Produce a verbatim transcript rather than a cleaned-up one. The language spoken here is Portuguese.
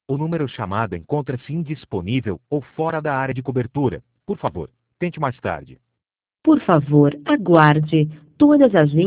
O número chamado encontra-se indisponível ou fora da área de cobertura. Por favor, tente mais tarde. Por favor, aguarde. Todas as